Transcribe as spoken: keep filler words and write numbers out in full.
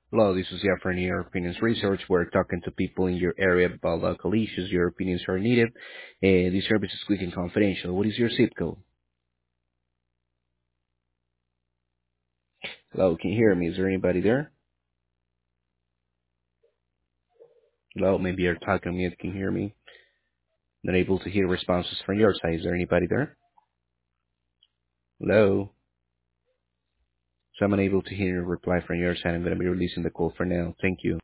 Hello, this is Jeff from Your Opinions Research. We're talking to people in your area about local issues. Your opinions are needed. And this service is quick and confidential. What is your zip code? Hello, can you hear me? Is there anybody there? Hello, maybe you're talking to me. Can you hear me? Not able to hear responses from your side. Is there anybody there? Hello? So I'm unable to hear a reply from your side. I'm going to be releasing the call for now. Thank you.